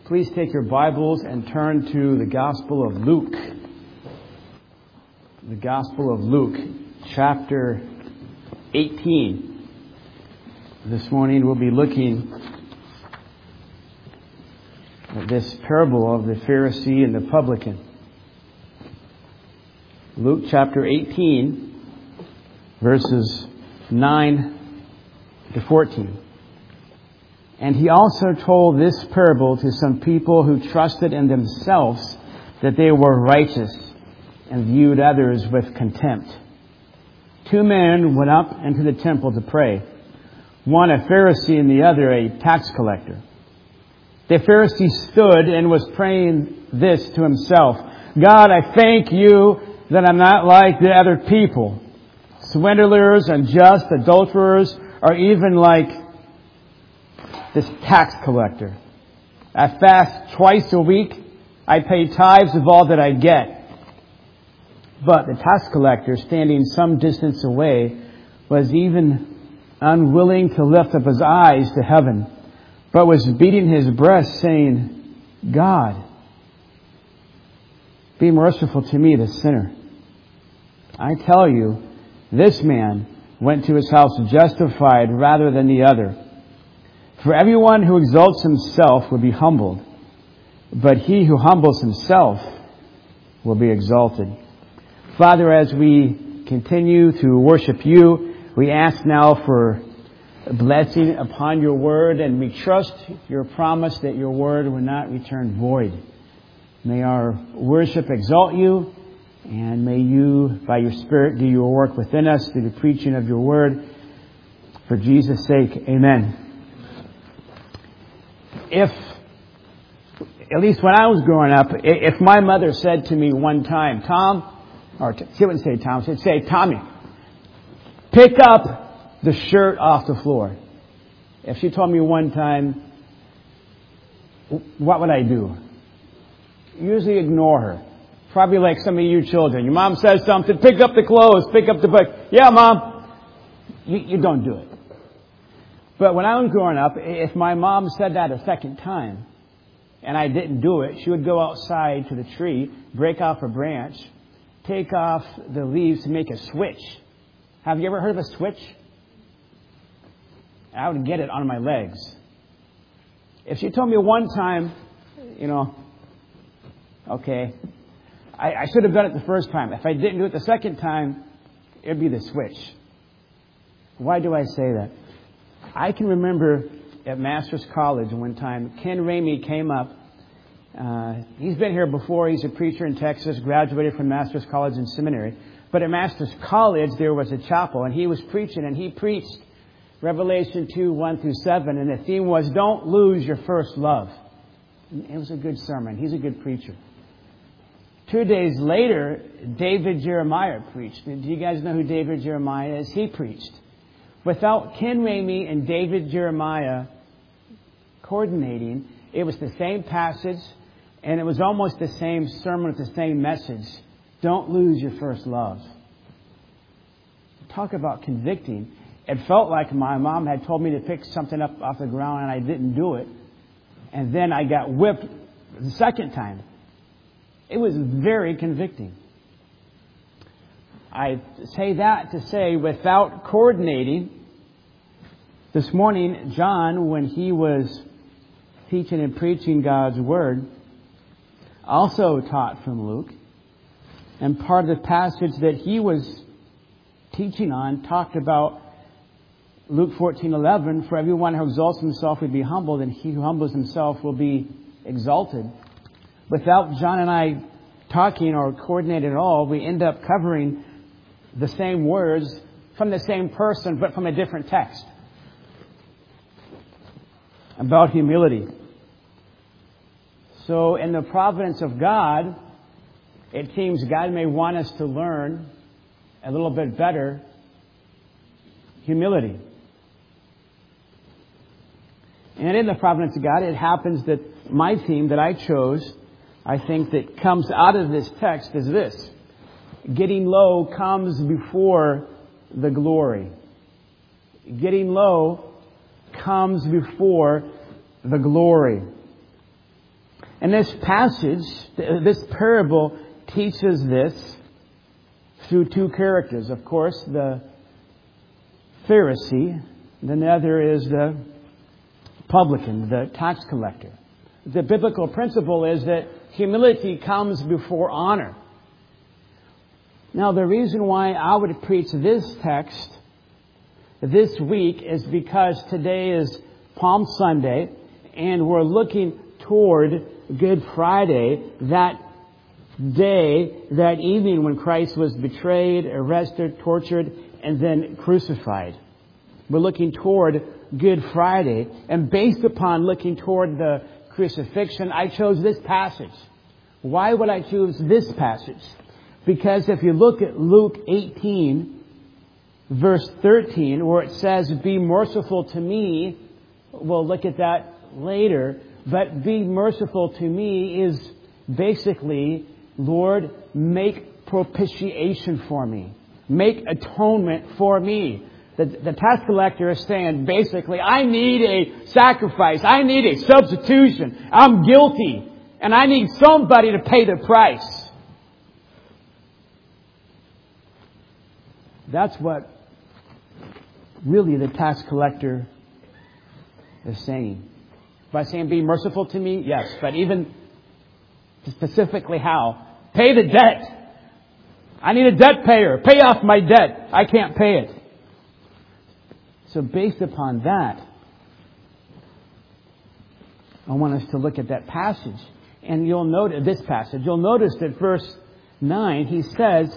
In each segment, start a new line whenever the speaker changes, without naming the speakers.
Please take your Bibles and turn to the Gospel of Luke. The Gospel of Luke, chapter 18. This morning we'll be looking at this parable of the Pharisee and the publican. Luke chapter 18, verses 9 to 14. And he also told this parable to some people who trusted in themselves that they were righteous and viewed others with contempt. Two men went up into the temple to pray, one a Pharisee and the other a tax collector. The Pharisee stood and was praying this to himself: God, I thank you that I'm not like the other people, swindlers, unjust, adulterers, or even like this tax collector. I fast twice a week. I pay tithes of all that I get. But the tax collector, standing some distance away, was even unwilling to lift up his eyes to heaven, but was beating his breast, saying, God, be merciful to me, the sinner. I tell you, this man went to his house justified rather than the other. For everyone who exalts himself will be humbled, but he who humbles himself will be exalted. Father, as we continue to worship you, we ask now for a blessing upon your word, and we trust your promise that your word will not return void. May our worship exalt you, and may you, by your Spirit, do your work within us through the preaching of your word. For Jesus' sake, amen. If, at least when I was growing up, if my mother said to me one time, she wouldn't say Tom, she'd say, Tommy, pick up the shirt off the floor. If she told me one time, what would I do? Usually ignore her. Probably like some of you children. Your mom says something, pick up the clothes, pick up the book. Yeah, Mom. You don't do it. But when I was growing up, if my mom said that a second time and I didn't do it, she would go outside to the tree, break off a branch, take off the leaves to make a switch. Have you ever heard of a switch? I would get it on my legs. If she told me one time, okay, I should have done it the first time. If I didn't do it the second time, it'd be the switch. Why do I say that? I can remember at Masters College one time, Ken Ramey came up. He's been here before. He's a preacher in Texas, graduated from Masters College and Seminary. But at Masters College, there was a chapel, and he was preaching, and he preached Revelation 2, 1 through 7, and the theme was, don't lose your first love. It was a good sermon. He's a good preacher. 2 days later, David Jeremiah preached. Do you guys know who David Jeremiah is? He preached. Without Ken Ramey and David Jeremiah coordinating, it was the same passage, and it was almost the same sermon with the same message. Don't lose your first love. Talk about convicting. It felt like my mom had told me to pick something up off the ground, and I didn't do it. And then I got whipped the second time. It was very convicting. I say that to say, without coordinating, this morning, John, when he was teaching and preaching God's Word, also taught from Luke. And part of the passage that he was teaching on talked about Luke 14:11, for everyone who exalts himself will be humbled, and he who humbles himself will be exalted. Without John and I talking or coordinating at all, we end up covering the same words from the same person, but from a different text. About humility. So in the providence of God, it seems God may want us to learn a little bit better humility. And in the providence of God, it happens that my theme that I chose, I think that comes out of this text is this. Getting low comes before the glory. Getting low comes before the glory. And this passage, this parable teaches this through two characters. Of course, the Pharisee, then the other is the publican, the tax collector. The biblical principle is that humility comes before honor. Now, the reason why I would preach this text this week is because today is Palm Sunday, and we're looking toward Good Friday, that day, that evening when Christ was betrayed, arrested, tortured, and then crucified. We're looking toward Good Friday, and based upon looking toward the crucifixion, I chose this passage. Why would I choose this passage? Because if you look at Luke 18, verse 13, where it says, "Be merciful to me," we'll look at that later, but "be merciful to me" is basically, Lord, make propitiation for me. Make atonement for me. The tax collector is saying, basically, I need a sacrifice. I need a substitution. I'm guilty. And I need somebody to pay the price. That's what really the tax collector is saying. By saying, be merciful to me, yes. But even specifically how? Pay the debt. I need a debt payer. Pay off my debt. I can't pay it. So based upon that, I want us to look at that passage. And you'll notice this passage. You'll notice that verse 9, he says,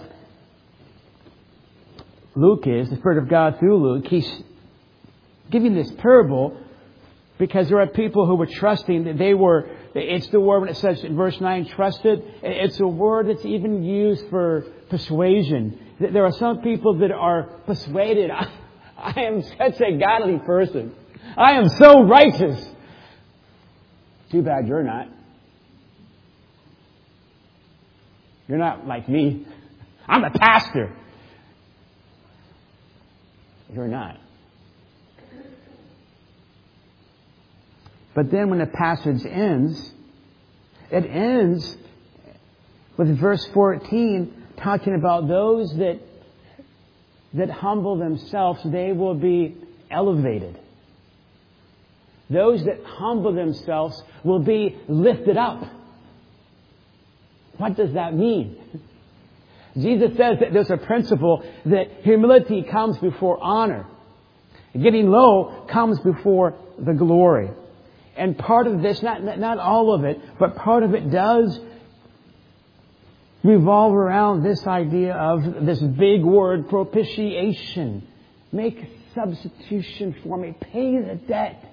Luke is, the Spirit of God through Luke, he's giving this parable because there are people who were trusting that they were, it's the word when it says in verse 9, trusted. It's a word that's even used for persuasion. There are some people that are persuaded. I am such a godly person. I am so righteous. Too bad you're not. You're not like me. I'm a pastor. You're not. But then when the passage ends, it ends with verse 14 talking about those that humble themselves, they will be elevated. Those that humble themselves will be lifted up. What does that mean? Jesus says that there's a principle that humility comes before honor. Getting low comes before the glory. And part of this, not all of it, but part of it does revolve around this idea of this big word, propitiation. Make substitution for me. Pay the debt.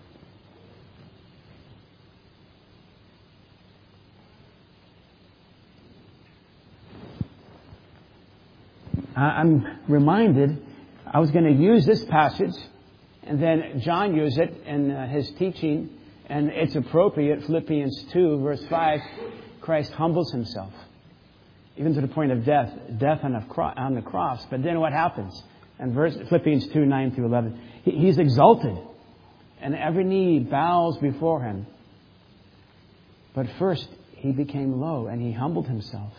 I'm reminded, I was going to use this passage, and then John used it in his teaching, and it's appropriate. Philippians 2, verse 5, Christ humbles himself, even to the point of death on the cross. But then what happens? In Philippians 2, 9 through 11, he's exalted, and every knee bows before him. But first, he became low, and he humbled himself.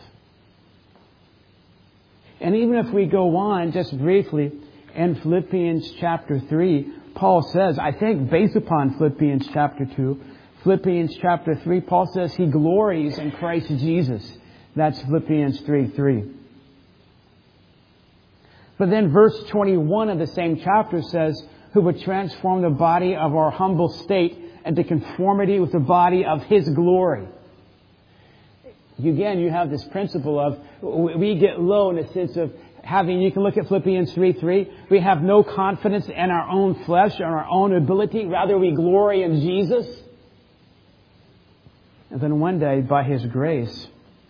And even if we go on just briefly in Philippians chapter 3, Paul says, I think based upon Philippians chapter 2, Philippians chapter 3, Paul says he glories in Christ Jesus. That's Philippians 3:3. But then verse 21 of the same chapter says, who would transform the body of our humble state into conformity with the body of His glory. Again, you have this principle of we get low in the sense of having, you can look at Philippians 3:3. We have no confidence in our own flesh or our own ability. Rather, we glory in Jesus. And then one day, by His grace,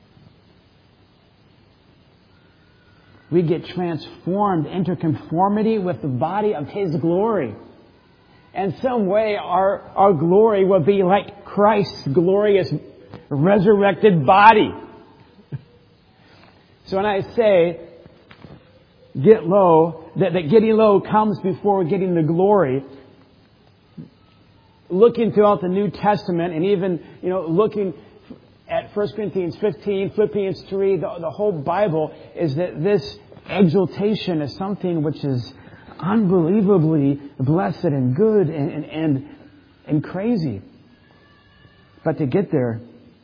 we get transformed into conformity with the body of His glory. In some way, our glory will be like Christ's glorious resurrected body. So when I say get low, that getting low comes before getting the glory, looking throughout the New Testament and even, looking at 1 Corinthians 15, Philippians 3, the whole Bible, is that this exaltation is something which is unbelievably blessed and good and crazy. But to get there,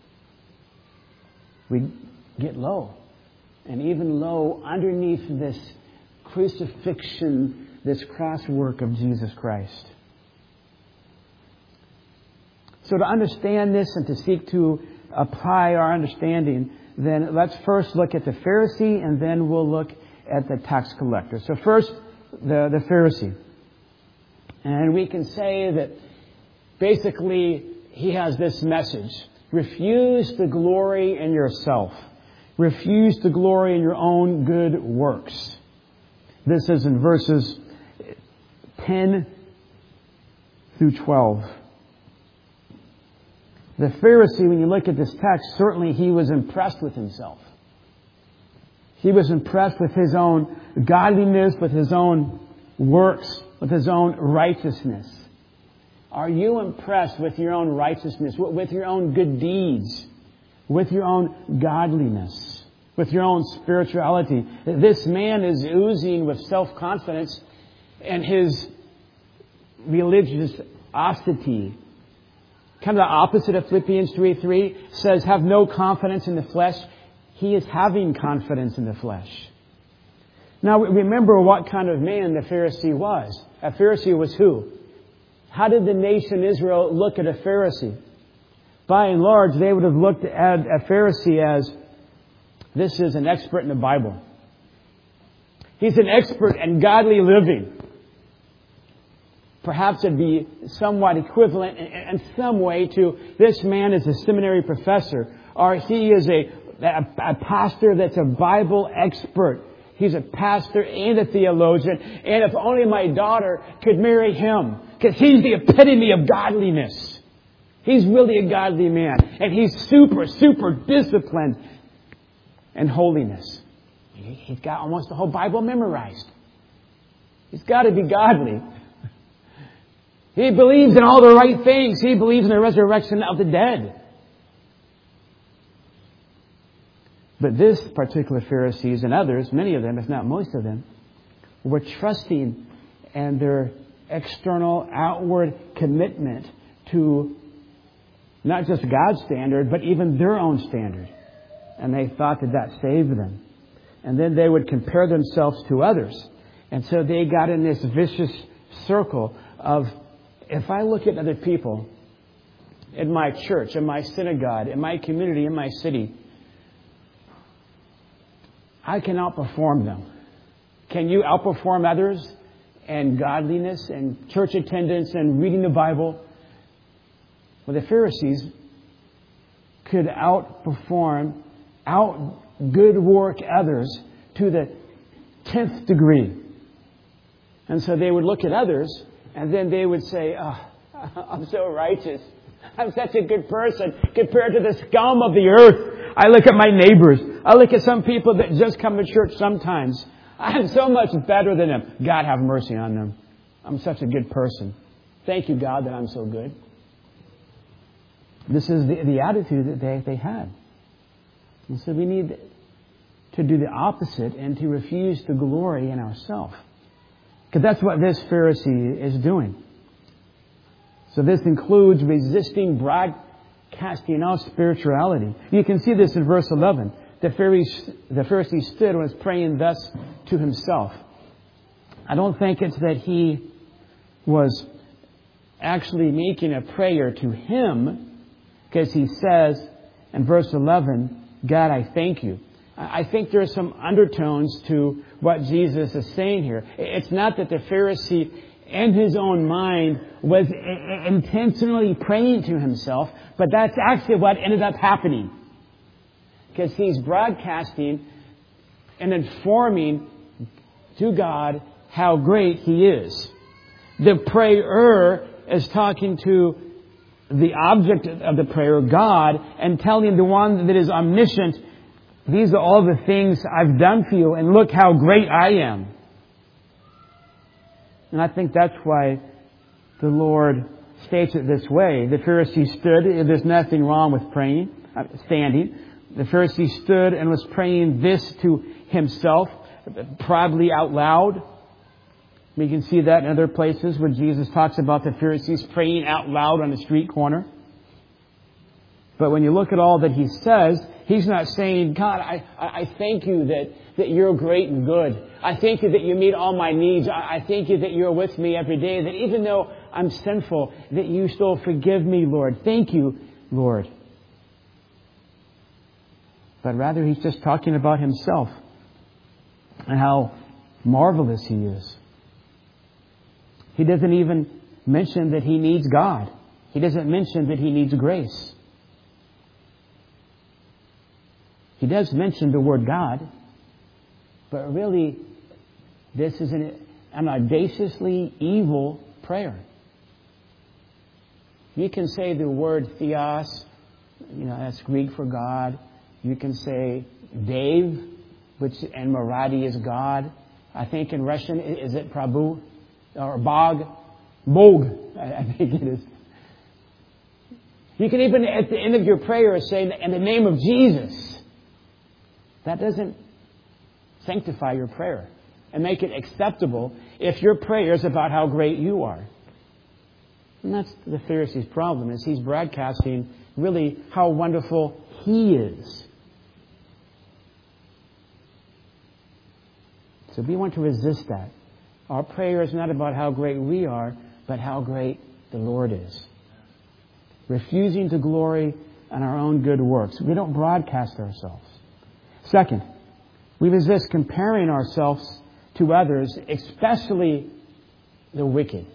we get low. And even low underneath this crucifixion, this cross work of Jesus Christ. So to understand this and to seek to apply our understanding, then let's first look at the Pharisee and then we'll look at the tax collector. So first, the Pharisee. And we can say that basically he has this message. Refuse the glory in yourself. Refuse to glory in your own good works. This is in verses 10 through 12. The Pharisee, when you look at this text, certainly he was impressed with himself. He was impressed with his own godliness, with his own works, with his own righteousness. Are you impressed with your own righteousness, with your own good deeds, with your own godliness, with your own spirituality? This man is oozing with self-confidence, and his religious austerity, kind of the opposite of Philippians 3:3, says, have no confidence in the flesh. He is having confidence in the flesh. Now, remember what kind of man the Pharisee was. A Pharisee was who? How did the nation Israel look at a Pharisee? By and large, they would have looked at a Pharisee as, this is an expert in the Bible. He's an expert in godly living. Perhaps it'd be somewhat equivalent in some way to, this man is a seminary professor, or he is a pastor that's a Bible expert. He's a pastor and a theologian, and if only my daughter could marry him, because he's the epitome of godliness. He's really a godly man, and he's super, super disciplined in holiness. He's got almost the whole Bible memorized. He's got to be godly. He believes in all the right things. He believes in the resurrection of the dead. But this particular Pharisees and others, many of them, if not most of them, were trusting in their external, outward commitment to not just God's standard, but even their own standard. And they thought that saved them. And then they would compare themselves to others. And so they got in this vicious circle of, if I look at other people in my church, in my synagogue, in my community, in my city, I can outperform them. Can you outperform others in godliness and church attendance and reading the Bible? Well, the Pharisees could good work others to the 10th degree. And so they would look at others and then they would say, oh, I'm so righteous. I'm such a good person compared to the scum of the earth. I look at my neighbors. I look at some people that just come to church sometimes. I'm so much better than them. God have mercy on them. I'm such a good person. Thank you, God, that I'm so good. This is the attitude that they had. And so we need to do the opposite and to refuse to glory in ourselves. Because that's what this Pharisee is doing. So this includes resisting broadcasting of spirituality. You can see this in verse 11. The Pharisee stood and was praying thus to himself. I don't think it's that he was actually making a prayer to him, because he says in verse 11, God, I thank you. I think there are some undertones to what Jesus is saying here. It's not that the Pharisee in his own mind was intentionally praying to himself, but that's actually what ended up happening. Because he's broadcasting and informing to God how great He is. The prayer is talking to the object of the prayer, God, and telling the one that is omniscient, these are all the things I've done for you, and look how great I am. And I think that's why the Lord states it this way. The Pharisee stood. There's nothing wrong with standing. The Pharisee stood and was praying this to himself, proudly out loud. We can see that in other places where Jesus talks about the Pharisees praying out loud on the street corner. But when you look at all that he says, he's not saying, God, I thank you that you're great and good. I thank you that you meet all my needs. I thank you that you're with me every day. That even though I'm sinful, that you still forgive me, Lord. Thank you, Lord. But rather he's just talking about himself and how marvelous he is. He doesn't even mention that he needs God. He doesn't mention that he needs grace. He does mention the word God, but really this is an audaciously evil prayer. You can say the word theos, that's Greek for God. You can say Dev, and Marathi is God. I think in Russian, is it Prabhu? Or Bog? Bog, I think it is. You can even at the end of your prayer say, in the name of Jesus. That doesn't sanctify your prayer and make it acceptable if your prayer is about how great you are. And that's the Pharisee's problem, is he's broadcasting really how wonderful he is. So we want to resist that. Our prayer is not about how great we are, but how great the Lord is. Refusing to glory in our own good works. We don't broadcast ourselves. Second, we resist comparing ourselves to others, especially the wicked.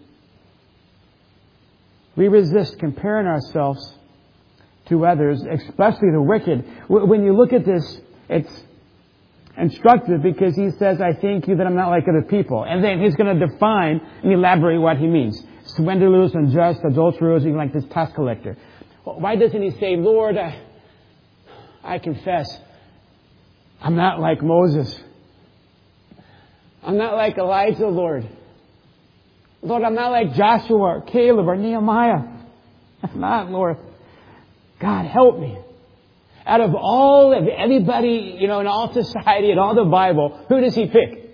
We resist comparing ourselves to others, especially the wicked. When you look at this, it's instructive because he says, I thank you that I'm not like other people. And then he's going to define and elaborate what he means. Swindlers, unjust, adulterers, even like this tax collector. Why doesn't he say, Lord, I confess, I'm not like Moses. I'm not like Elijah, Lord. Lord, I'm not like Joshua or Caleb or Nehemiah. I'm not, Lord. God, help me. Out of all of everybody, in all society and all the Bible, who does he pick?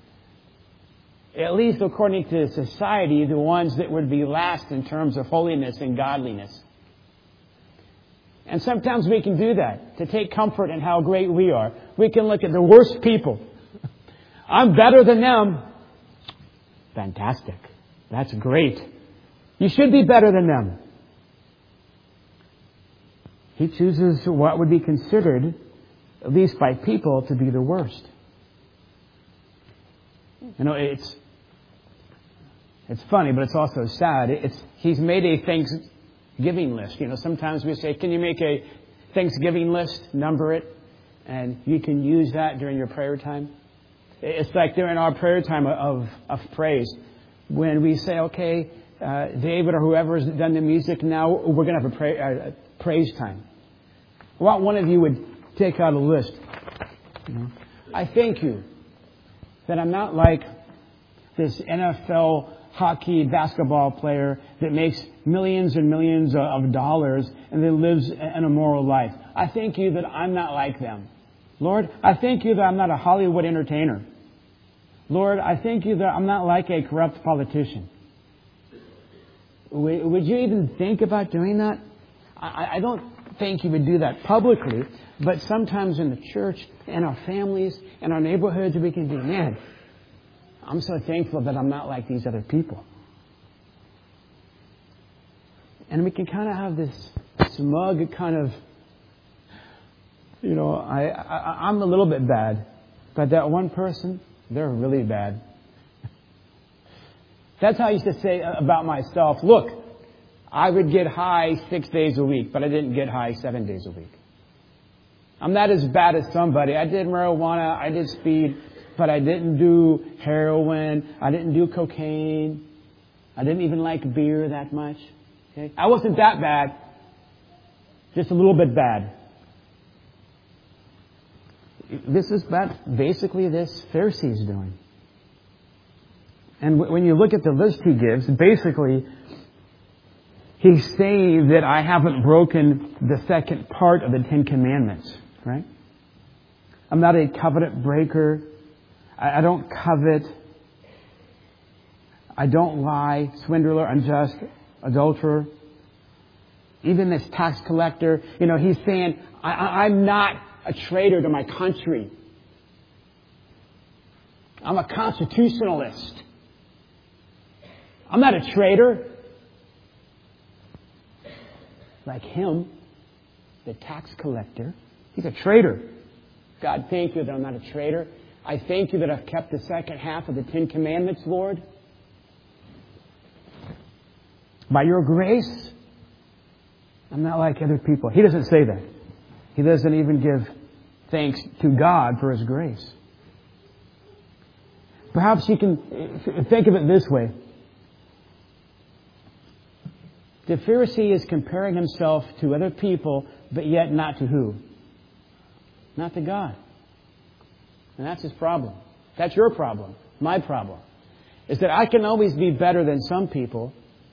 At least according to society, the ones that would be last in terms of holiness and godliness. And sometimes we can do that, to take comfort in how great we are. We can look at the worst people. I'm better than them. Fantastic. That's great. You should be better than them. He chooses what would be considered, at least by people, to be the worst. It's funny, but it's also sad. He's made a Thanksgiving list. Sometimes we say, can you make a Thanksgiving list, number it, and you can use that during your prayer time. It's like during our prayer time of praise, when we say, okay, David or whoever's done the music now, we're going to have a praise time. Well, one of you would take out a list. I thank you that I'm not like this NFL hockey basketball player that makes millions and millions of dollars and then lives an immoral life. I thank you that I'm not like them. Lord, I thank you that I'm not a Hollywood entertainer. Lord, I thank you that I'm not like a corrupt politician. Would you even think about doing that? I don't think you would do that publicly, but sometimes in the church, in our families, in our neighborhoods, we can be, man, I'm so thankful that I'm not like these other people. And we can kind of have this smug kind of, I'm a little bit bad, but that one person, they're really bad. That's how I used to say about myself. Look, I would get high 6 days a week, but I didn't get high 7 days a week. I'm not as bad as somebody. I did marijuana, I did speed, but I didn't do heroin, I didn't do cocaine, I didn't even like beer that much. Okay? I wasn't that bad, just a little bit bad. This is basically this Pharisee is doing. And when you look at the list he gives, basically, He's saying that I haven't broken the second part of the Ten Commandments, right? I'm not a covenant breaker. I don't covet. I don't lie, swindler, unjust, adulterer. Even this tax collector, he's saying, I'm not a traitor to my country. I'm a constitutionalist. I'm not a traitor. Like him, the tax collector, he's a traitor. God, thank you that I'm not a traitor. I thank you that I've kept the second half of the Ten Commandments, Lord. By your grace, I'm not like other people. He doesn't say that. He doesn't even give thanks to God for His grace. Perhaps you can think of it this way. The Pharisee is comparing himself to other people, but yet not to who? Not to God. And that's his problem. That's your problem. My problem. Is that I can always be better than some people.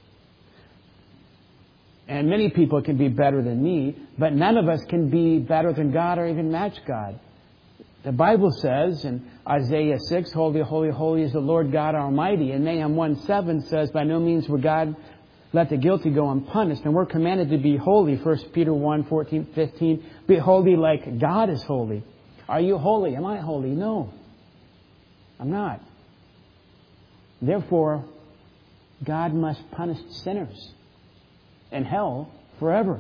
And many people can be better than me. But none of us can be better than God or even match God. The Bible says in Isaiah 6, Holy, holy, holy is the Lord God Almighty. And Nahum 1:7 says, by no means will God let the guilty go unpunished. And we're commanded to be holy. 1 Peter 1:14, 15. Be holy like God is holy. Are you holy? Am I holy? No. I'm not. Therefore, God must punish sinners in hell forever.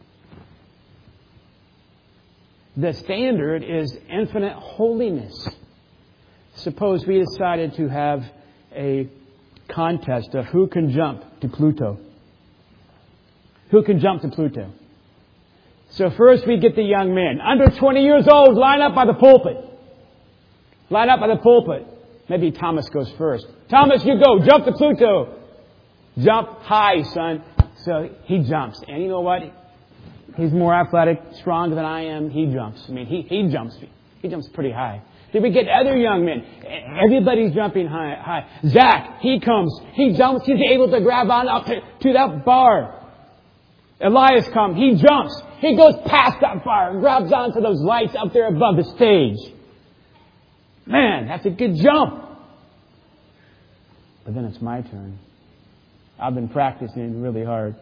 The standard is infinite holiness. Suppose we decided to have a contest of who can jump to Pluto. Who can jump to Pluto? So first we get the young men. Under 20 years old, line up by the pulpit. Line up by the pulpit. Maybe Thomas goes first. Thomas, you go. Jump to Pluto. Jump high, son. So he jumps. And you know what? He's more athletic, stronger than I am. He jumps. I mean, he jumps. He jumps pretty high. Then we get other young men. Everybody's jumping high. Zach, he comes. He jumps. He's able to grab on up to that bar. Elias comes. He jumps. He goes past that bar and grabs onto those lights up there above the stage. Man, that's a good jump. But then it's my turn. I've been practicing really hard.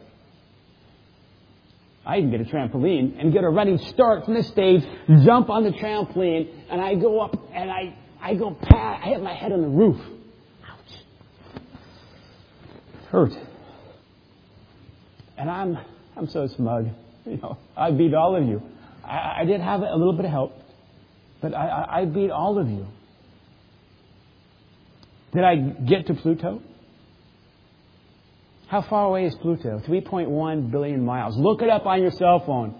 I even get a trampoline and get a running start from the stage, jump on the trampoline, and I go up and I go past. I hit my head on the roof. Ouch. It hurt. And I'm so smug. I beat all of you. I did have a little bit of help, but I beat all of you. Did I get to Pluto? How far away is Pluto? 3.1 billion miles. Look it up on your cell phone.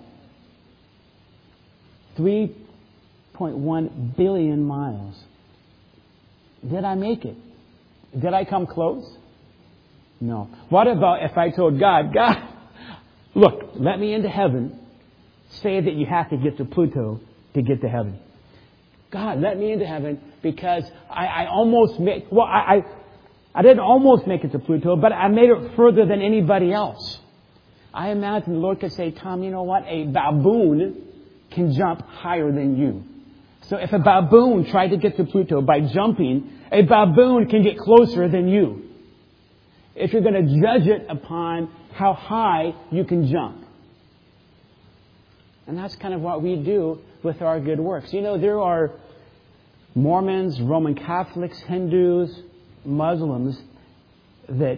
3.1 billion miles. Did I make it? Did I come close? No. What about if I told God, look, let me into heaven. Say that you have to get to Pluto to get to heaven. God, let me into heaven because I almost made... Well, I didn't almost make it to Pluto, but I made it further than anybody else. I imagine the Lord could say, Tom, you know what? A baboon can jump higher than you. So if a baboon tried to get to Pluto by jumping, a baboon can get closer than you. If you're going to judge it upon how high you can jump. And that's kind of what we do with our good works. There are Mormons, Roman Catholics, Hindus, Muslims that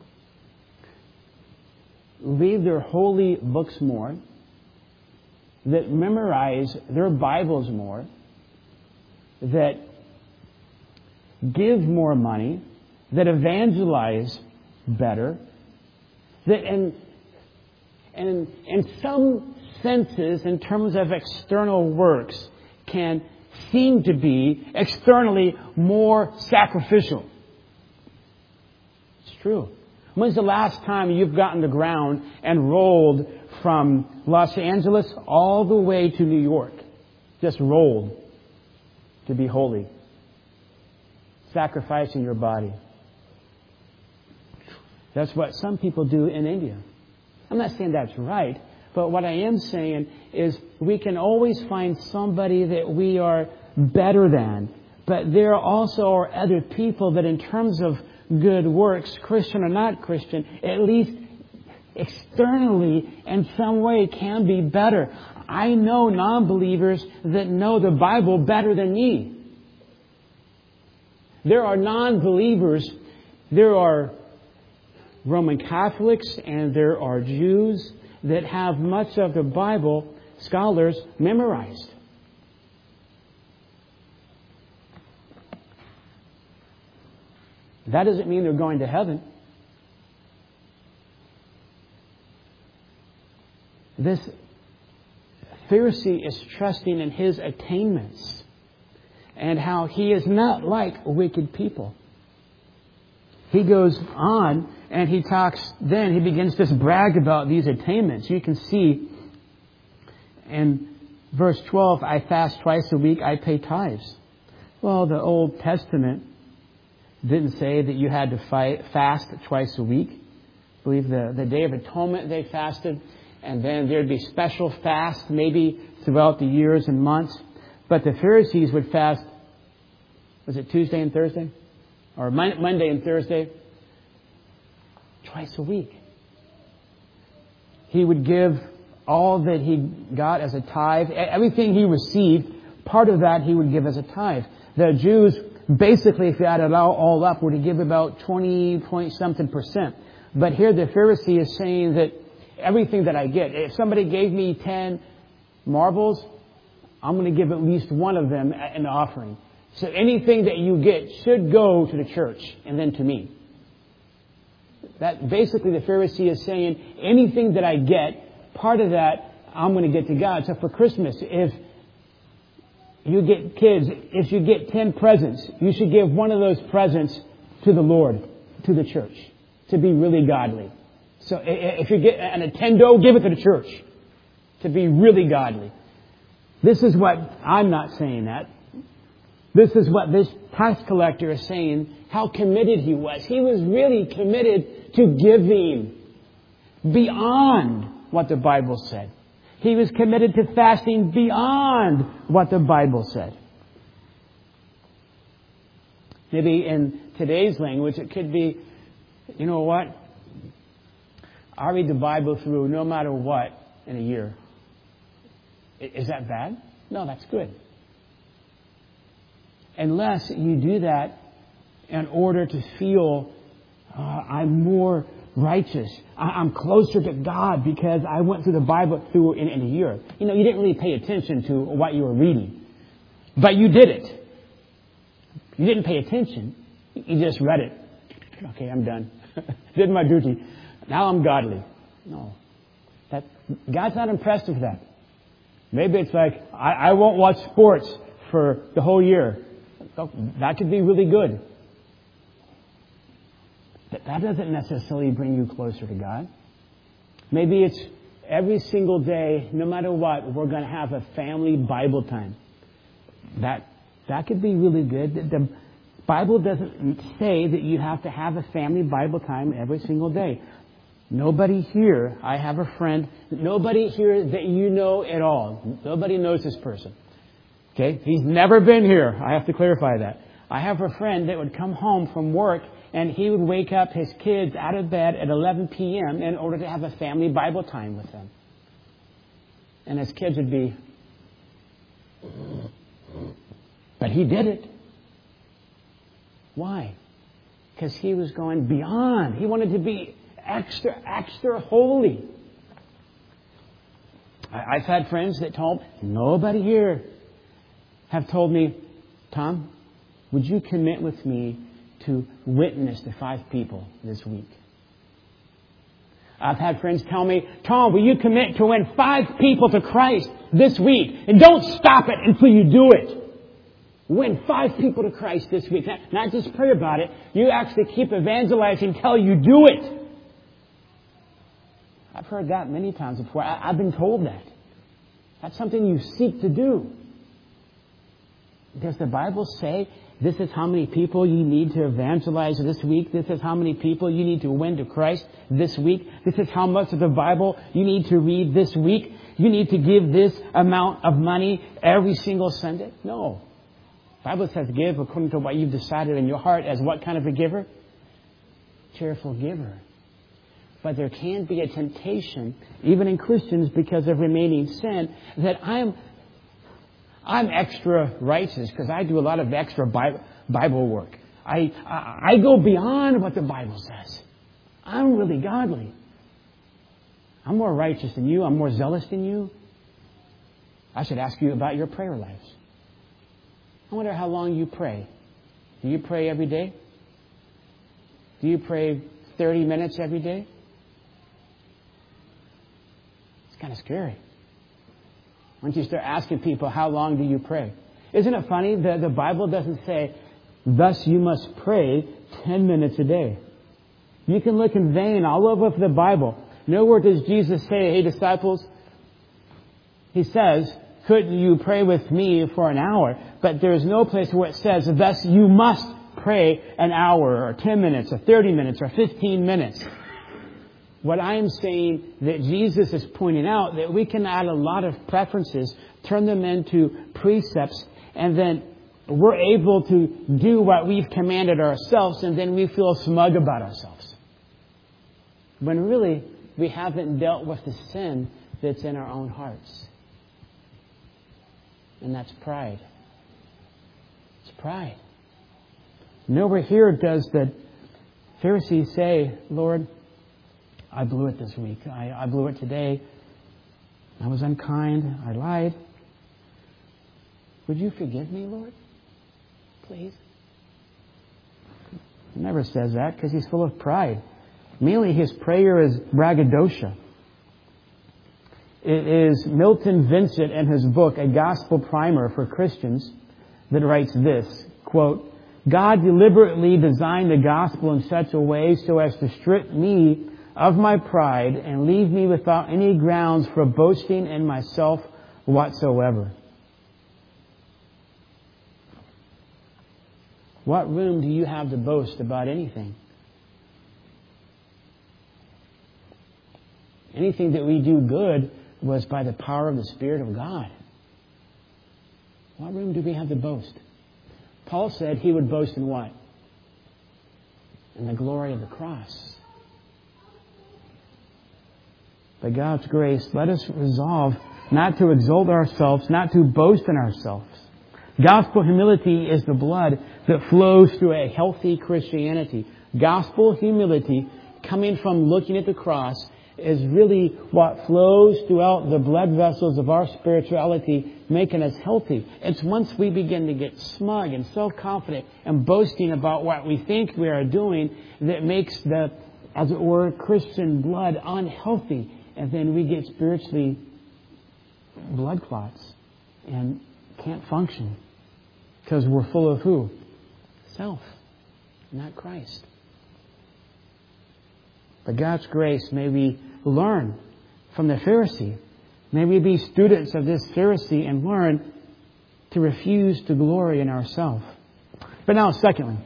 read their holy books more, that memorize their Bibles more, that give more money, that evangelize better, that in some senses, in terms of external works, can seem to be externally more sacrificial. It's true. When's the last time you've gotten the ground and rolled from Los Angeles all the way to New York? Just rolled to be holy. Sacrificing your body. That's what some people do in India. I'm not saying that's right, but what I am saying is we can always find somebody that we are better than. But there also are other people that in terms of good works, Christian or not Christian, at least externally in some way can be better. I know non-believers that know the Bible better than me. There are non-believers, there are Roman Catholics and there are Jews that have much of the Bible, scholars, memorized. That doesn't mean they're going to heaven. This Pharisee is trusting in his attainments and how he is not like wicked people. He goes on and he begins to brag about these attainments. You can see in verse 12, I fast twice a week, I pay tithes. Well, the Old Testament didn't say that you had to fast twice a week. I believe the Day of Atonement they fasted, and then there'd be special fasts maybe throughout the years and months. But the Pharisees would fast, was it Tuesday and Thursday? Or Monday and Thursday? Twice a week. He would give all that he got as a tithe. Everything he received, part of that he would give as a tithe. The Jews, basically, if you add it all up, were to give about 20-point-something%. But here the Pharisee is saying that everything that I get, if somebody gave me 10 marbles, I'm going to give at least one of them an offering. So anything that you get should go to the church and then to me. That basically the Pharisee is saying anything that I get, part of that I'm going to get to God. So for Christmas, if you get kids, if you get 10 presents, you should give one of those presents to the Lord, to the church, to be really godly. So if you get a Nintendo, give it to the church, to be really godly. This is what, I'm not saying that. This is what this tax collector is saying, how committed he was. He was really committed to giving beyond what the Bible said. He was committed to fasting beyond what the Bible said. Maybe in today's language, it could be, you know what? I read the Bible through no matter what in a year. Is that bad? No, that's good. Unless you do that in order to feel I'm more righteous. I'm closer to God because I went through the Bible through in a year. You know, you didn't really pay attention to what you were reading. But you did it. You didn't pay attention. You just read it. Okay, I'm done. Did my duty. Now I'm godly. No. God's not impressed with that. Maybe it's like, I won't watch sports for the whole year. That could be really good. But that doesn't necessarily bring you closer to God. Maybe it's every single day, no matter what, we're going to have a family Bible time. That could be really good. The Bible doesn't say that you have to have a family Bible time every single day. Nobody here, I have a friend, nobody here that you know at all. Nobody knows this person. Okay? He's never been here. I have to clarify that. I have a friend that would come home from work and he would wake up his kids out of bed at 11 p.m. in order to have a family Bible time with them. And his kids would be... But he did it. Why? Because he was going beyond. He wanted to be extra holy. I've had friends that told me, nobody here have told me, Tom, would you commit with me to witness to 5 people this week? I've had friends tell me, Tom, will you commit to win 5 people to Christ this week? And don't stop it until you do it. Win 5 people to Christ this week. Not just pray about it. You actually keep evangelizing until you do it. I've heard that many times before. I've been told that. That's something you seek to do. Does the Bible say this is how many people you need to evangelize this week? This is how many people you need to win to Christ this week? This is how much of the Bible you need to read this week? You need to give this amount of money every single Sunday? No. The Bible says give according to what you've decided in your heart as what kind of a giver? Cheerful giver. But there can be a temptation, even in Christians, because of remaining sin, that I'm extra righteous because I do a lot of extra Bible work. I go beyond what the Bible says. I'm really godly. I'm more righteous than you. I'm more zealous than you. I should ask you about your prayer lives. I wonder how long you pray. Do you pray every day? Do you pray 30 minutes every day? It's kind of scary. Once you start asking people, how long do you pray? Isn't it funny that the Bible doesn't say, thus you must pray 10 minutes a day? You can look in vain all over the Bible. Nowhere does Jesus say, hey, disciples, He says, could you pray with me for an hour? But there is no place where it says, thus you must pray an hour or 10 minutes or 30 minutes or 15 minutes. What I am saying that Jesus is pointing out that we can add a lot of preferences, turn them into precepts, and then we're able to do what we've commanded ourselves, and then we feel smug about ourselves. When really, we haven't dealt with the sin that's in our own hearts. And that's pride. It's pride. Nowhere here does the Pharisee say, Lord, I blew it this week. I blew it today. I was unkind. I lied. Would you forgive me, Lord? Please. He never says that because he's full of pride. Mainly his prayer is braggadocio. It is Milton Vincent in his book, A Gospel Primer for Christians, that writes this, quote, God deliberately designed the gospel in such a way so as to strip me of my pride and leave me without any grounds for boasting in myself whatsoever. What room do you have to boast about anything? Anything that we do good was by the power of the Spirit of God. What room do we have to boast? Paul said he would boast in what? In the glory of the cross. By God's grace, let us resolve not to exalt ourselves, not to boast in ourselves. Gospel humility is the blood that flows through a healthy Christianity. Gospel humility, coming from looking at the cross, is really what flows throughout the blood vessels of our spirituality, making us healthy. It's once we begin to get smug and self-confident and boasting about what we think we are doing that makes the, as it were, Christian blood unhealthy. And then we get spiritually blood clots and can't function because we're full of who? Self, not Christ. By God's grace, may we learn from the Pharisee. May we be students of this Pharisee and learn to refuse to glory in ourselves. But now, secondly,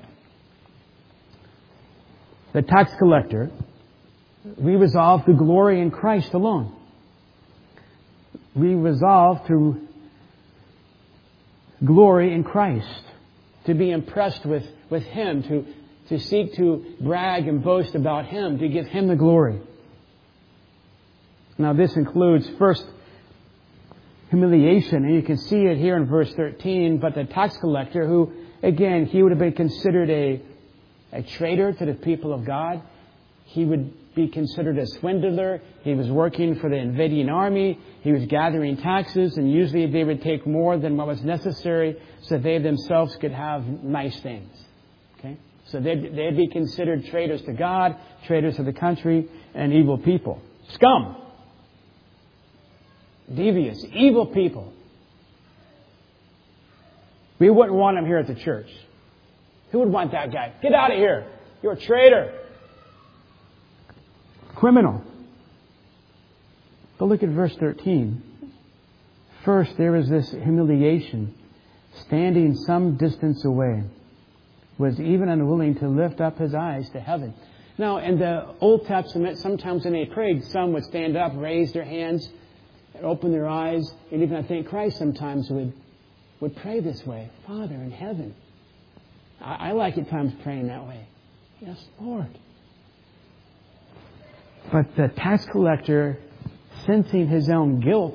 the tax collector, we resolve to glory in Christ alone. We resolve to glory in Christ, to be impressed with Him, to seek to brag and boast about Him, to give Him the glory. Now this includes first humiliation, and you can see it here in verse 13, but the tax collector, who, again, he would have been considered a traitor to the people of God. He would be considered a swindler. He was working for the invading army. He was gathering taxes, and usually they would take more than what was necessary so they themselves could have nice things. Okay? So they'd be considered traitors to God, traitors to the country, and evil people. Scum. Devious, evil people. We wouldn't want them here at the church. Who would want that guy? Get out of here. You're a traitor. Criminal. But look at verse 13. First, there is this humiliation. standing some distance away, was even unwilling to lift up his eyes to heaven. Now, in the Old Testament, sometimes when they prayed, some would stand up, raise their hands, and open their eyes. And even I think Christ sometimes would pray this way. Father in heaven. I like at times praying that way. Yes, Lord. But the tax collector, sensing his own guilt,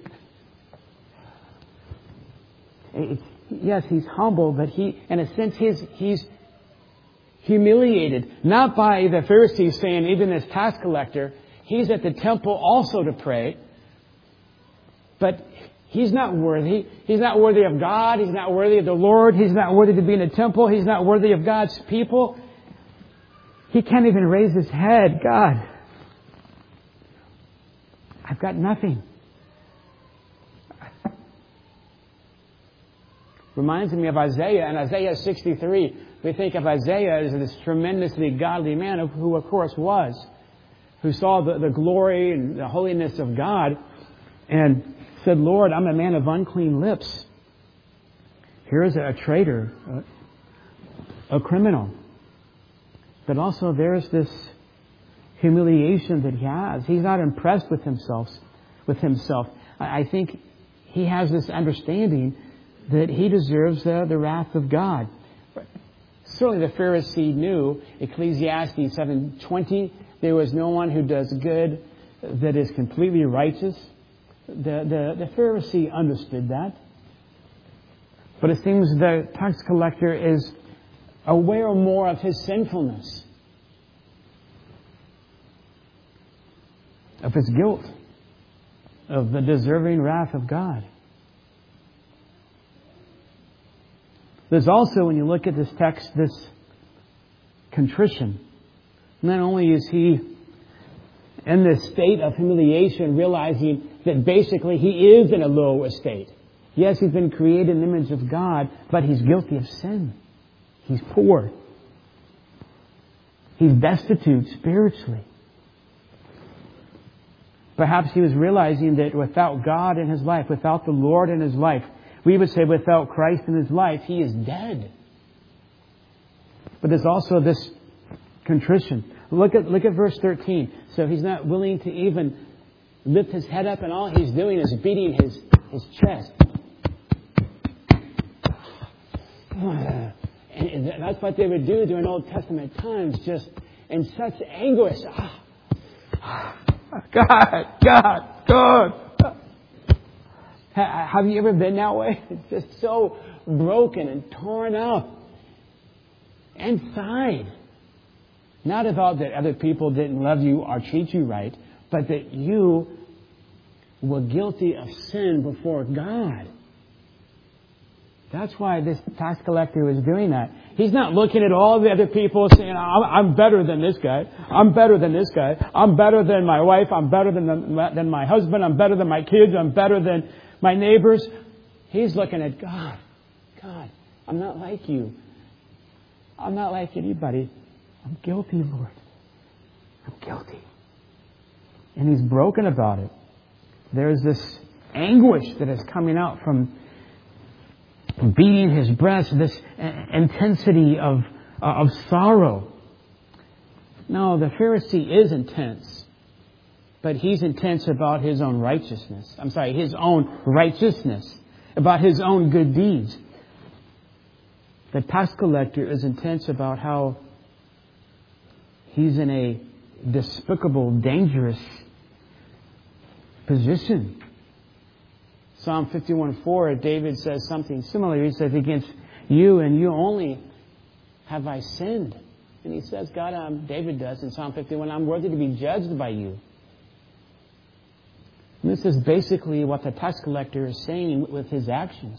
yes, he's humble, but in a sense, he's humiliated. Not by the Pharisees saying, even this tax collector, he's at the temple also to pray. But he's not worthy. He's not worthy of God. He's not worthy of the Lord. He's not worthy to be in a temple. He's not worthy of God's people. He can't even raise his head. God, I've got nothing. Reminds me of Isaiah. In Isaiah 63, we think of Isaiah as this tremendously godly man who, of course, was. Who saw the glory and the holiness of God and said, Lord, I'm a man of unclean lips. Here's a traitor, a criminal. But also there's this humiliation that he has. He's not impressed with himself. I think he has this understanding that he deserves the wrath of God. Certainly the Pharisee knew, Ecclesiastes 7:20, there was no one who does good that is completely righteous. The Pharisee understood that. But it seems the tax collector is aware more of his sinfulness, of his guilt, of the deserving wrath of God. There's also, when you look at this text, this contrition. Not only is he in this state of humiliation, realizing that basically he is in a low estate. Yes, he's been created in the image of God, but he's guilty of sin. He's poor. He's destitute spiritually. Perhaps he was realizing that without God in his life, without the Lord in his life, we would say without Christ in his life, he is dead. But there's also this contrition. Look at verse 13. So he's not willing to even lift his head up, and all he's doing is beating his chest. And that's what they would do during Old Testament times, just in such anguish. God. Have you ever been that way? It's just so broken and torn up inside. Not about that other people didn't love you or treat you right, but that you were guilty of sin before God. That's why this tax collector was doing that. He's not looking at all the other people saying, I'm better than this guy. I'm better than this guy. I'm better than my wife. I'm better than my husband. I'm better than my kids. I'm better than my neighbors. He's looking at God. God, I'm not like you. I'm not like anybody. I'm guilty, Lord. I'm guilty. And he's broken about it. There's this anguish that is coming out from beating his breast, this intensity of sorrow. No, the Pharisee is intense, but he's intense about his own righteousness. About his own good deeds. The tax collector is intense about how he's in a despicable, dangerous position. Psalm 51:4, David says something similar. He says, against you and you only have I sinned. And he says, God, David does in Psalm 51, I'm worthy to be judged by you. And this is basically what the tax collector is saying with his actions.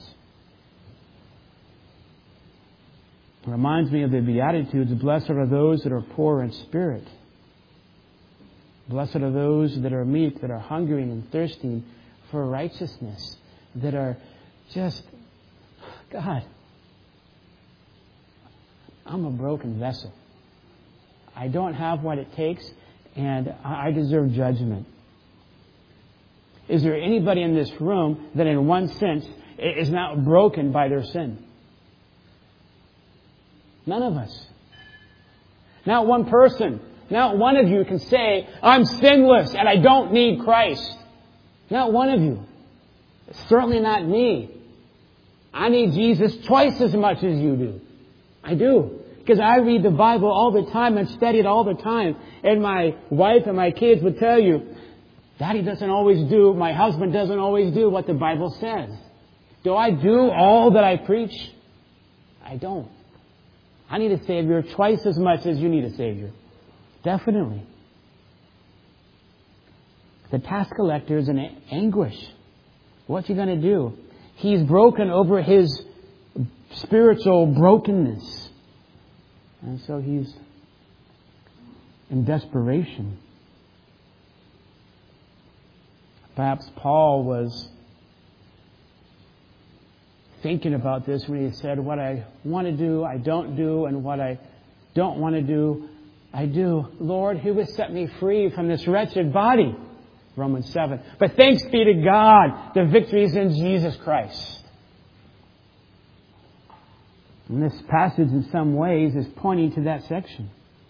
It reminds me of the Beatitudes. Blessed are those that are poor in spirit. Blessed are those that are meek, that are hungering and thirsting for righteousness, that are just, God, I'm a broken vessel. I don't have what it takes, and I deserve judgment. Is there anybody in this room that in one sense is not broken by their sin. None of us. Not one person, not one of you can say, I'm sinless and I don't need Christ. Not one of you. Certainly not me. I need Jesus twice as much as you do. I do. Because I read the Bible all the time and study it all the time. And my wife and my kids would tell you, Daddy doesn't always do, my husband doesn't always do what the Bible says. Do I do all that I preach? I don't. I need a Savior twice as much as you need a Savior. Definitely. The tax collector is in anguish. What's he going to do? He's broken over his spiritual brokenness. And so he's in desperation. Perhaps Paul was thinking about this when he said, what I want to do, I don't do, and what I don't want to do, I do. Lord, who has set me free from this wretched body? Romans 7. But thanks be to God, the victory is in Jesus Christ. And this passage in some ways is pointing to that section.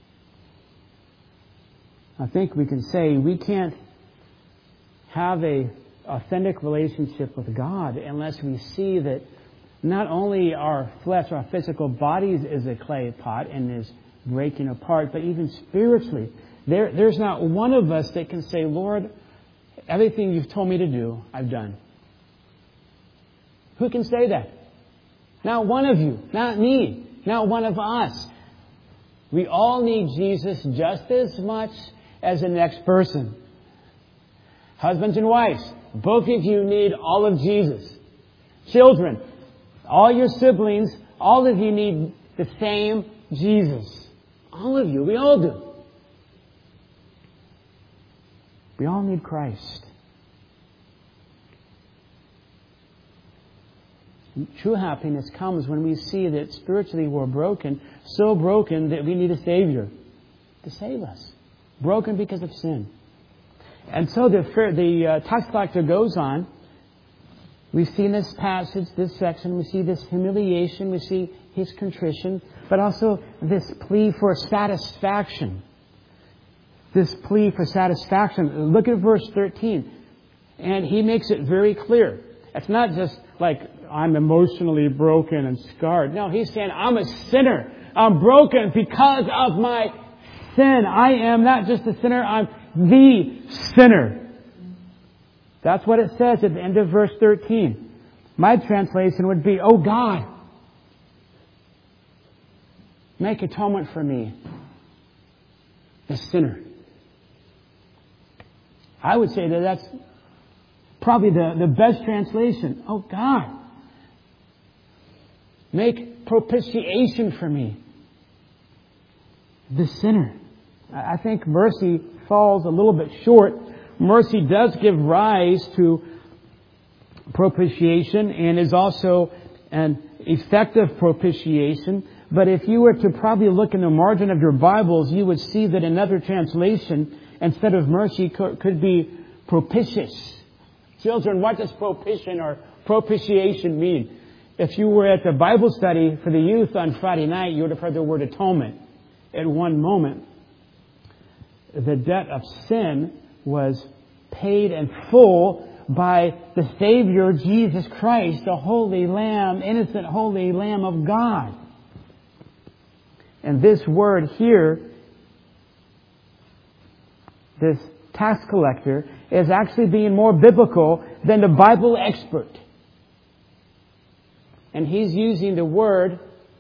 I think we can say we can't have a authentic relationship with God unless we see that not only our flesh, our physical bodies is a clay pot and is breaking apart, but even spiritually. There's not one of us that can say, Lord, everything you've told me to do, I've done. Who can say that? Not one of you, not me, not one of us. We all need Jesus just as much as the next person. Husbands and wives, both of you need all of Jesus. Children, all your siblings, all of you need the same Jesus. All of you, we all do. We all need Christ. True happiness comes when we see that spiritually we're broken, so broken that we need a Savior to save us. Broken because of sin. And so the tax collector goes on. We see in this passage, this section, we see this humiliation, we see his contrition, but also this plea for satisfaction. This plea for satisfaction. Look at verse 13. And he makes it very clear. It's not just like, I'm emotionally broken and scarred. No, he's saying, I'm a sinner. I'm broken because of my sin. I am not just a sinner, I'm the sinner. That's what it says at the end of verse 13. My translation would be, oh God, make atonement for me, the sinner. I would say that that's probably the best translation. Oh God, make propitiation for me, the sinner. I think mercy falls a little bit short. Mercy does give rise to propitiation and is also an effective propitiation. But if you were to probably look in the margin of your Bibles, you would see that another translation, instead of mercy, could be propitious. Children, what does propitiation or propitiation mean? If you were at the Bible study for the youth on Friday night, you would have heard the word atonement. At one moment, the debt of sin was paid in full by the Savior, Jesus Christ, the Holy Lamb, innocent Holy Lamb of God. And this word here, this tax collector, is actually being more biblical than the Bible expert. And he's using the word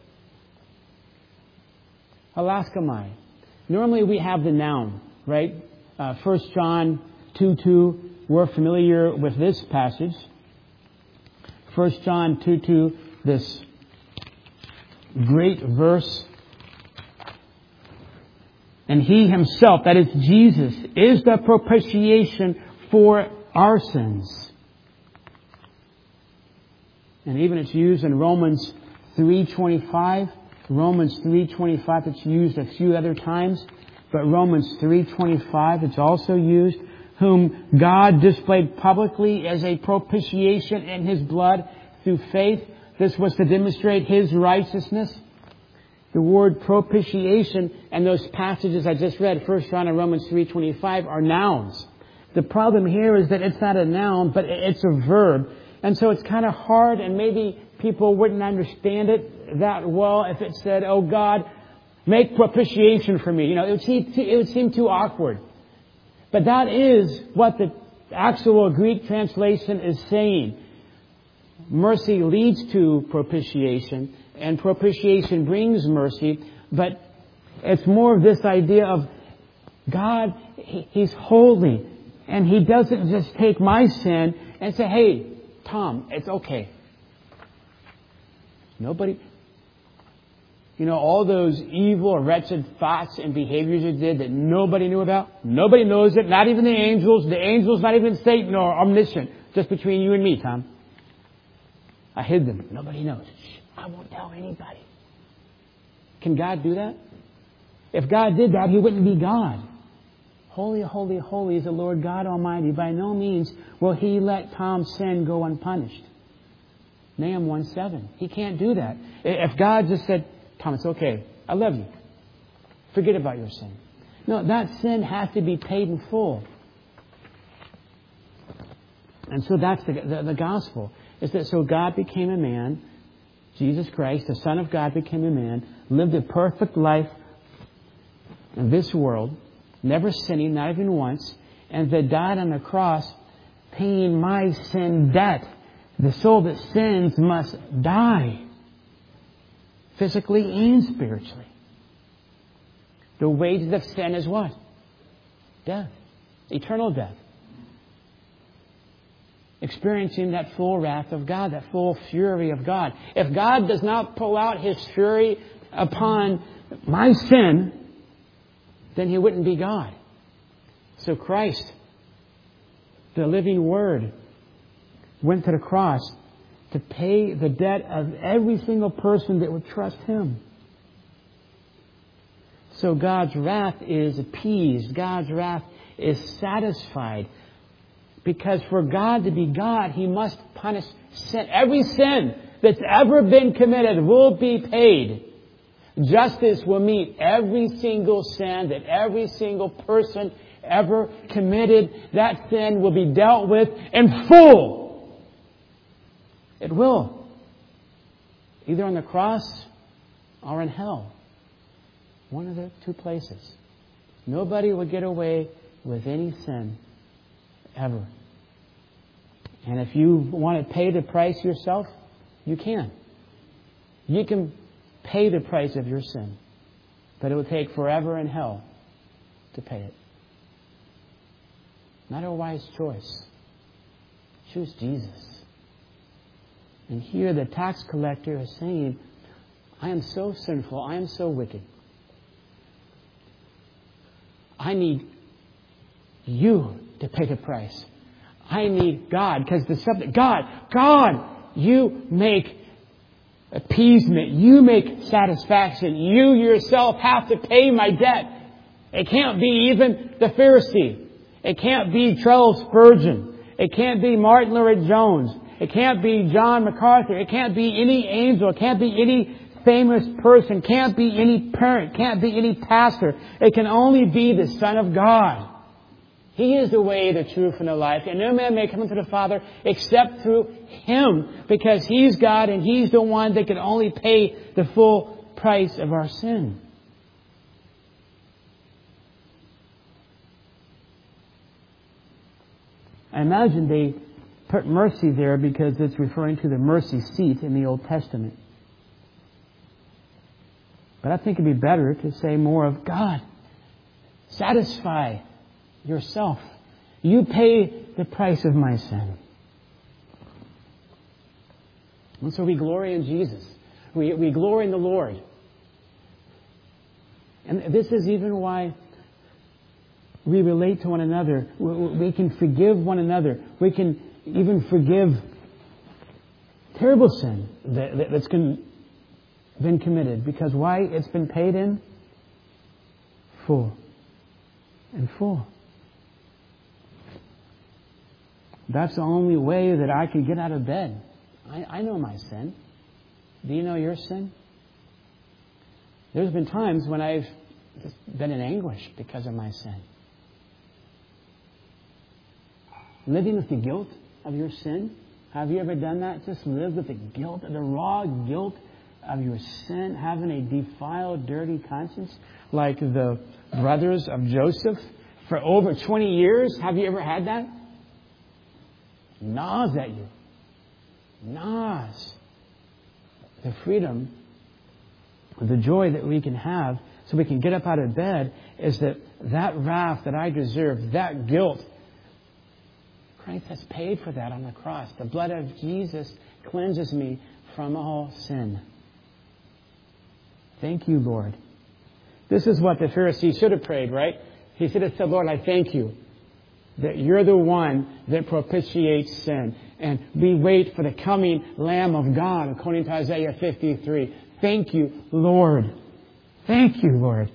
hilaskomai. Normally we have the noun, right? 1 John 2:2, we're familiar with this passage. 1 John 2:2, this great verse. And He Himself, that is Jesus, is the propitiation for our sins. And even it's used in Romans 3:25. Romans 3:25, it's used a few other times. But Romans 3:25, it's also used. Whom God displayed publicly as a propitiation in His blood through faith. This was to demonstrate His righteousness. The word propitiation and those passages I just read, 1 John and Romans 3:25, are nouns. The problem here is that it's not a noun, but it's a verb. And so it's kind of hard, and maybe people wouldn't understand it that well if it said, "Oh God, make propitiation for me." It would seem too awkward. But that is what the actual Greek translation is saying. Mercy leads to propitiation, and propitiation brings mercy. But it's more of this idea of God, He's holy. And He doesn't just take my sin and say, "Hey, Tom, it's okay." Nobody... all those evil, wretched thoughts and behaviors you did that nobody knew about. Nobody knows it, not even the angels. The angels, not even Satan or omniscient. Just between you and me, Tom. I hid them. Nobody knows. Shh, I won't tell anybody. Can God do that? If God did that, He wouldn't be God. Holy, holy, holy is the Lord God Almighty. By no means will He let Tom's sin go unpunished. Nahum 1:7. He can't do that. If God just said, "Tom, it's okay. I love you. Forget about your sin." No, that sin has to be paid in full. And so that's the gospel. Is that so God became a man. Jesus Christ, the Son of God, became a man, lived a perfect life in this world, never sinning, not even once, and that died on the cross, paying my sin debt. The soul that sins must die, physically and spiritually. The wages of sin is what? Death. Eternal death. Experiencing that full wrath of God, that full fury of God. If God does not pull out His fury upon my sin, then He wouldn't be God. So Christ, the living Word, went to the cross to pay the debt of every single person that would trust Him. So God's wrath is appeased. God's wrath is satisfied. Because for God to be God, He must punish sin. Every sin that's ever been committed will be paid. Justice will meet every single sin that every single person ever committed. That sin will be dealt with in full. It will. Either on the cross or in hell. One of the two places. Nobody will get away with any sin ever. And if you want to pay the price yourself, you can. You can pay the price of your sin. But it will take forever in hell to pay it. Not a wise choice. Choose Jesus. And here the tax collector is saying, "I am so sinful. I am so wicked. I need you to pay the price. I need God." Because the subject, God, you make appeasement. You make satisfaction. You yourself have to pay my debt. It can't be even the Pharisee. It can't be Charles Spurgeon. It can't be Martin Lloyd-Jones. It can't be John MacArthur. It can't be any angel. It can't be any famous person. It can't be any parent. It can't be any pastor. It can only be the Son of God. He is the way, the truth, and the life. And no man may come unto the Father except through Him. Because He's God and He's the one that can only pay the full price of our sin. I imagine they put mercy there because it's referring to the mercy seat in the Old Testament. But I think it'd be better to say more of God. Satisfy yourself. You pay the price of my sin. And so we glory in Jesus. We glory in the Lord. And this is even why we relate to one another. We can forgive one another. We can even forgive terrible sin that's been committed. Because why? It's been paid in full. In full. That's the only way that I can get out of bed. I know my sin. Do you know your sin? There's been times when I've just been in anguish because of my sin. Living with the guilt of your sin. Have you ever done that? Just live with the guilt, the raw guilt of your sin, having a defiled, dirty conscience, like the brothers of Joseph for over 20 years. Have you ever had that? Gnaws at you. Gnaws. The freedom, the joy that we can have so we can get up out of bed is that wrath that I deserve, that guilt, Christ has paid for that on the cross. The blood of Jesus cleanses me from all sin. Thank you, Lord. This is what the Pharisee should have prayed, right? He should have said, Lord, I thank you that you're the one that propitiates sin. And we wait for the coming Lamb of God, according to Isaiah 53. Thank you, Lord. Thank you, Lord.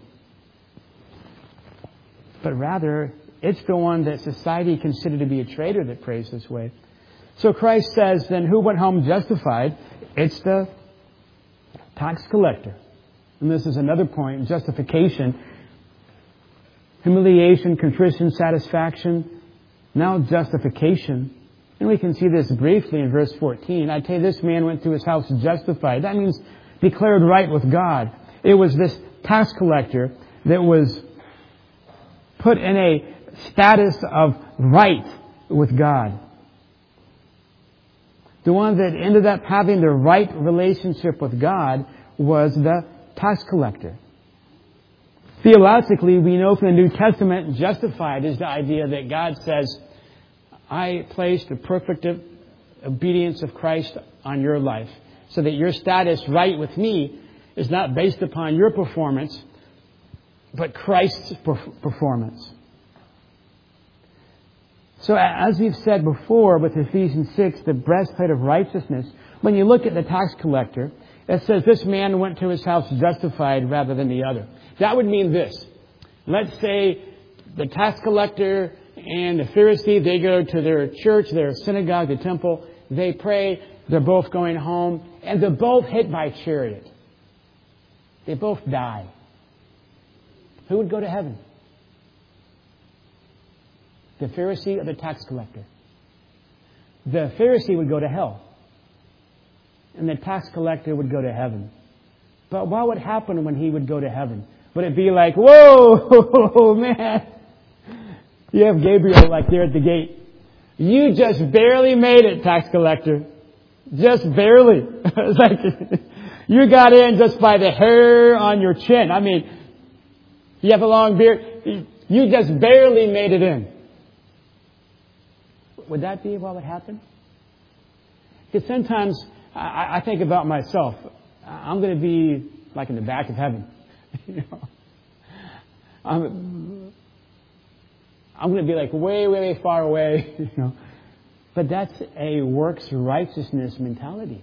But rather, it's the one that society considered to be a traitor that prays this way. So Christ says, then who went home justified? It's the tax collector. And this is another point, justification. Humiliation, contrition, satisfaction. Now justification. And we can see this briefly in verse 14. I tell you, this man went to his house justified. That means declared right with God. It was this tax collector that was put in a status of right with God. The one that ended up having the right relationship with God was the tax collector. Theologically, we know from the New Testament, justified is the idea that God says, I placed the perfect obedience of Christ on your life, so that your status right with me is not based upon your performance, but Christ's performance. So as we've said before with Ephesians 6, the breastplate of righteousness, when you look at the tax collector, it says this man went to his house justified rather than the other. That would mean this. Let's say the tax collector and the Pharisee, they go to their church, their synagogue, the temple, they pray, they're both going home, and they're both hit by a chariot. They both die. Who would go to heaven? The Pharisee or the tax collector? The Pharisee would go to hell. And the tax collector would go to heaven. But what would happen when he would go to heaven? Would it be like, whoa, man, you have Gabriel like there at the gate. You just barely made it, tax collector. Just barely. It's like you got in just by the hair on your chin. I mean, you have a long beard. You just barely made it in. Would that be what would happen? Because sometimes I think about myself. I'm going to be like in the back of heaven. You know? I'm going to be like way, way, way far away. You know? But that's a works righteousness mentality.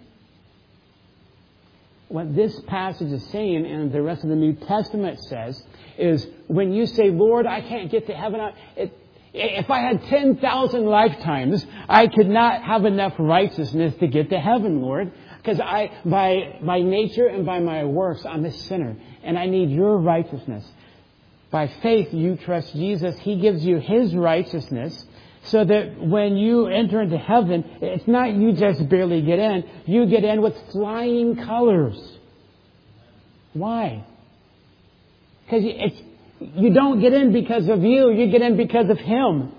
What this passage is saying, and the rest of the New Testament says, is when you say, Lord, I can't get to heaven, if I had 10,000 lifetimes, I could not have enough righteousness to get to heaven, Lord. Because by nature and by my works, I'm a sinner. And I need your righteousness. By faith, you trust Jesus. He gives you His righteousness. So that when you enter into heaven, it's not you just barely get in. You get in with flying colors. Why? Because you don't get in because of you. You get in because of Him.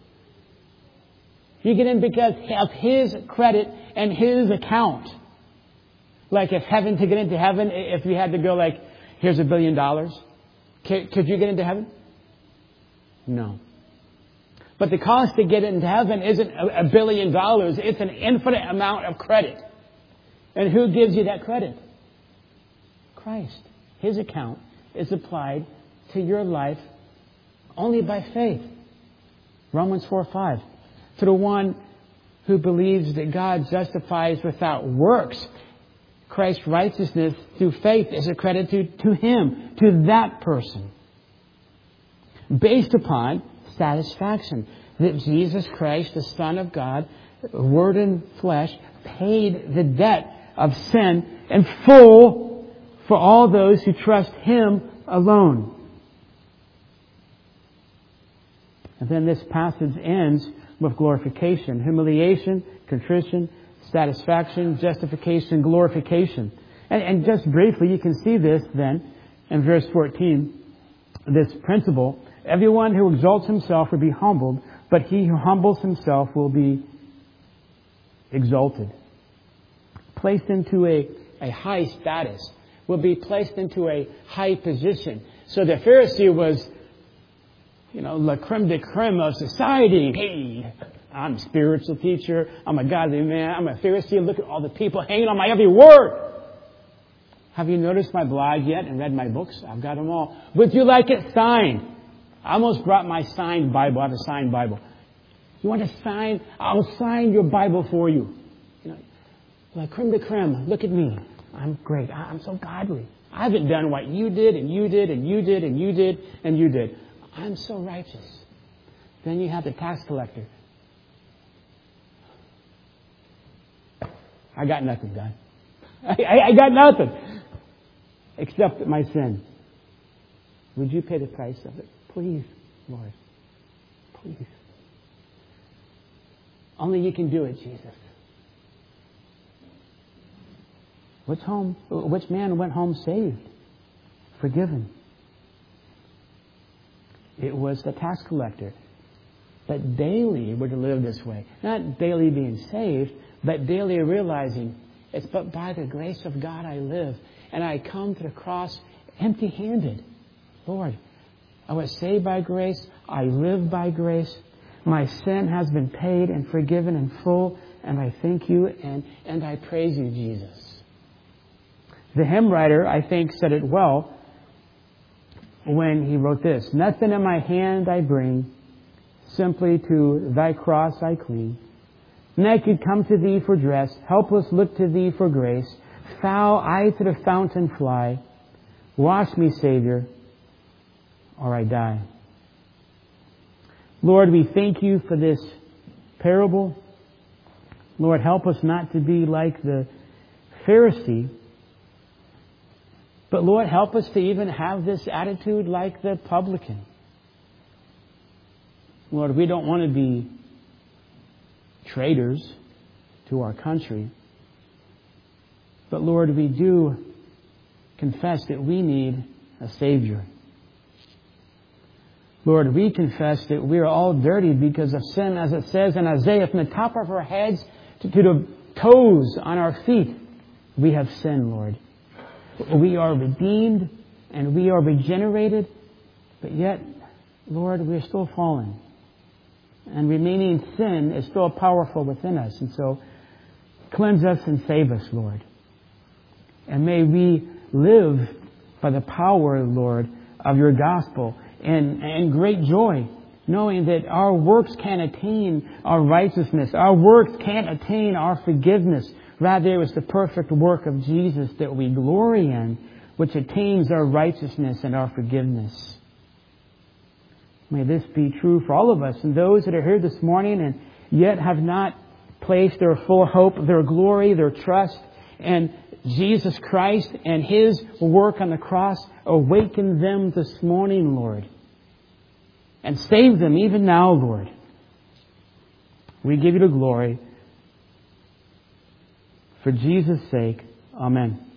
You get in because of His credit and His account. Like if heaven, to get into heaven, if you had to go like, here's $1 billion. Could you get into heaven? No. But the cost to get into heaven isn't $1 billion. It's an infinite amount of credit. And who gives you that credit? Christ. His account is applied to your life only by faith. Romans 4:5. To the one who believes that God justifies without works, Christ's righteousness through faith is accredited to him, to that person, based upon satisfaction that Jesus Christ, the Son of God, Word in flesh, paid the debt of sin in full for all those who trust Him alone. And then this passage ends with glorification, humiliation, contrition, satisfaction, justification, glorification. And just briefly, you can see this then in verse 14, this principle. Everyone who exalts himself will be humbled, but he who humbles himself will be exalted. Placed into a high status, will be placed into a high position. So the Pharisee was, la creme de creme of society. Hey, I'm a spiritual teacher. I'm a godly man. I'm a Pharisee. Look at all the people hanging on my every word. Have you noticed my blog yet and read my books? I've got them all. Would you like it signed? I almost brought my signed Bible. I have a signed Bible. You want to sign? I'll sign your Bible for you. La creme de creme. Look at me. I'm great. I'm so godly. I haven't done what you did and you did and you did and you did and you did. I'm so righteous. Then you have the tax collector. I got nothing, God. I got nothing except my sin. Would you pay the price of it? Please, Lord. Please. Only you can do it, Jesus. Which man went home saved? Forgiven. It was the tax collector. But daily we're to live this way. Not daily being saved, but daily realizing it's but by the grace of God I live. And I come to the cross empty-handed. Lord, I was saved by grace. I live by grace. My sin has been paid and forgiven in full. And I thank you and I praise you, Jesus. The hymn writer, I think, said it well when he wrote this. Nothing in my hand I bring, simply to thy cross I cling. Naked come to thee for dress, helpless look to thee for grace. Foul I to the fountain fly. Wash me, Savior, or I die. Lord, we thank you for this parable. Lord, help us not to be like the Pharisee. But Lord, help us to even have this attitude like the publican. Lord, we don't want to be traitors to our country. But Lord, we do confess that we need a Savior. Lord, we confess that we are all dirty because of sin, as it says in Isaiah, from the top of our heads to the toes on our feet, we have sinned, Lord. We are redeemed and we are regenerated, but yet, Lord, we are still fallen. And remaining sin is still powerful within us. And so, cleanse us and save us, Lord. And may we live by the power, Lord, of your gospel and great joy, knowing that our works can't attain our righteousness. Our works can't attain our forgiveness. Rather, it was the perfect work of Jesus that we glory in, which attains our righteousness and our forgiveness. May this be true for all of us and those that are here this morning and yet have not placed their full hope, their glory, their trust in Jesus Christ and His work on the cross. Awaken them this morning, Lord. And save them even now, Lord. We give you the glory. For Jesus' sake, amen.